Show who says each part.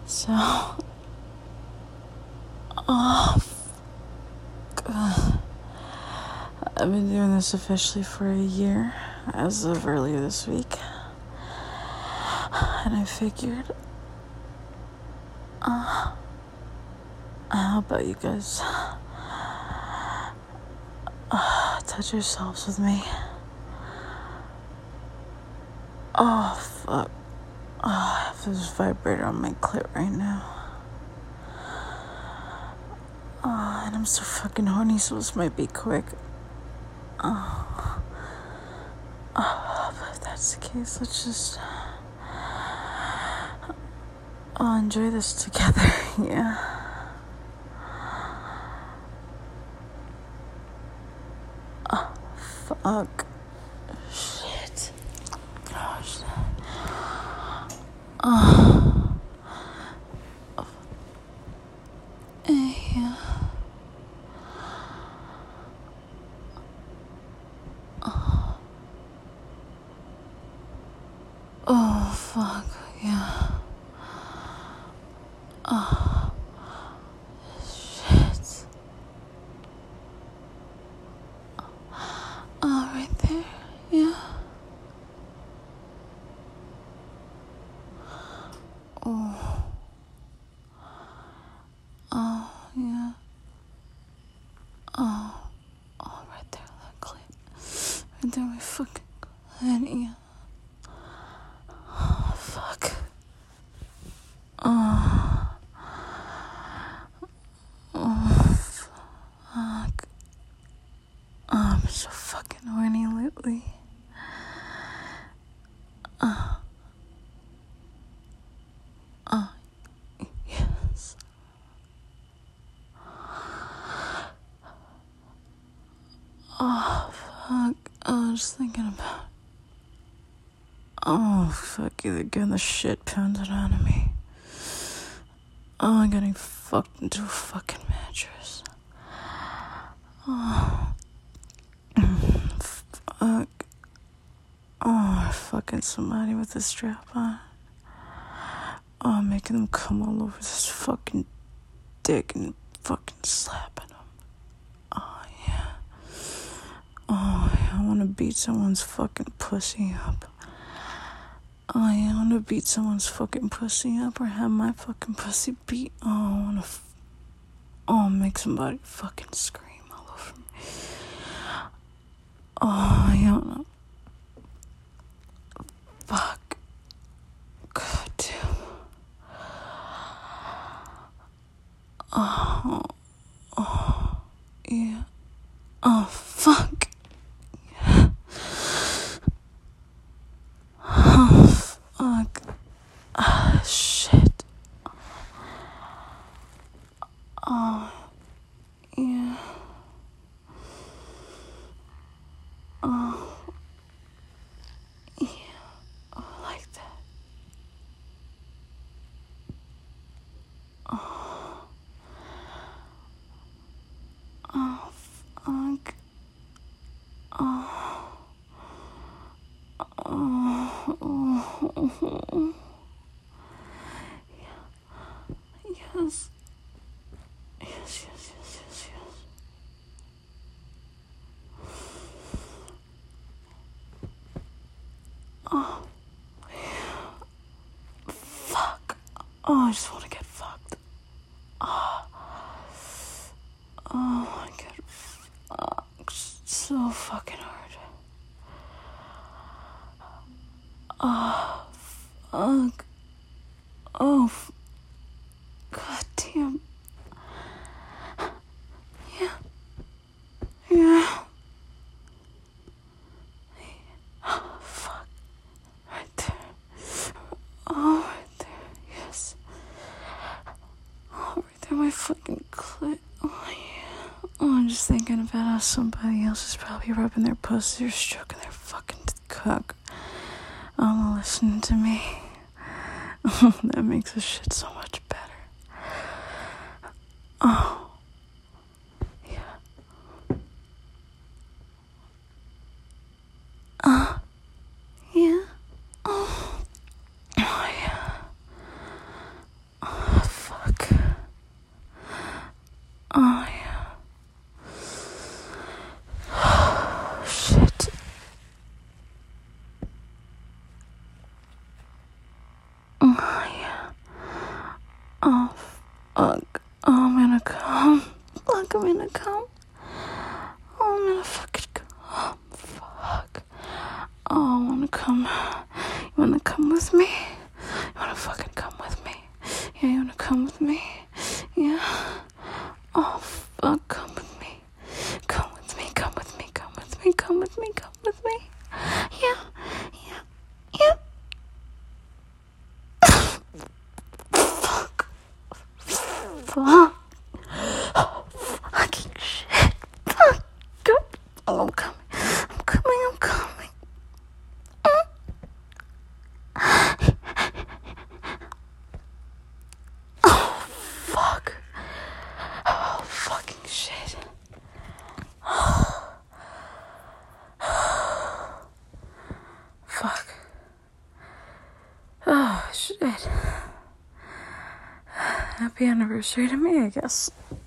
Speaker 1: So, oh, God. I've been doing this officially for a year, as of earlier this week. And I figured, how about you guys touch yourselves with me? Oh, fuck. Oh, I have this vibrator on my clit right now. And I'm so fucking horny, so this might be quick. But if that's the case, let's just enjoy this together, yeah. Fuck. Shit. Oh, shit. Yeah. Oh, fuck, yeah. Oh, shit. Oh, right there, yeah. Oh. Oh, yeah. Oh, right there, that clip. Right there, my fucking clit, yeah. Oh, fuck. Oh, fuck. Oh, I'm so fucking horny lately. Yes. Oh, fuck. I was just thinking about. Oh, fuck you. They're getting the shit pounded out of me. Oh, I'm getting fucked into a fucking mattress. Oh. Fuck. Oh, fucking somebody with a strap on. Oh, I'm making them come all over this fucking dick and fucking slapping them. Oh, yeah. Oh, yeah, I want to beat someone's fucking pussy up. Oh, yeah, I want to beat someone's fucking pussy up or have my fucking pussy beat. Oh, I want to make somebody fucking scream all over me. Oh, I don't know. Fuck. God damn. Oh, yeah. Oh, fuck. Yeah. Oh, fuck. Shit. Oh, yeah. Oh, yeah. Oh, like that. Oh, fuck. Oh, yes. Yes. Oh, fuck. Oh, I just want to get fucked. Oh, I get fucked so fucking hard. Oh, fuck. Oh, god damn. Yeah. Oh, fuck. Right there. Oh, right there. Yes. Oh, right there, my fucking clit. Oh, yeah. Oh, I'm just thinking about how somebody else is probably rubbing their pussy or stroking their fucking cock. Listening to me. That makes this shit so much better. Oh. Yeah. Yeah. Oh. Oh, yeah. Oh, fuck. Oh, I'm gonna come. Fuck, I'm gonna come. Oh, I'm gonna fucking come. Fuck. Oh, I wanna come. You wanna come with me? You wanna fucking come with me? Yeah, you wanna come with me? Yeah. Oh, fuck, come with me. Come with me, come with me, come with me, come with me, come with me. Yeah, yeah, yeah. Fuck. Fuck. Oh, fucking shit. Fuck. God. Oh, I'm coming. I'm coming, I'm coming. Oh, fuck. Oh, fucking shit. Fuck. Oh, shit. Happy anniversary to me, I guess.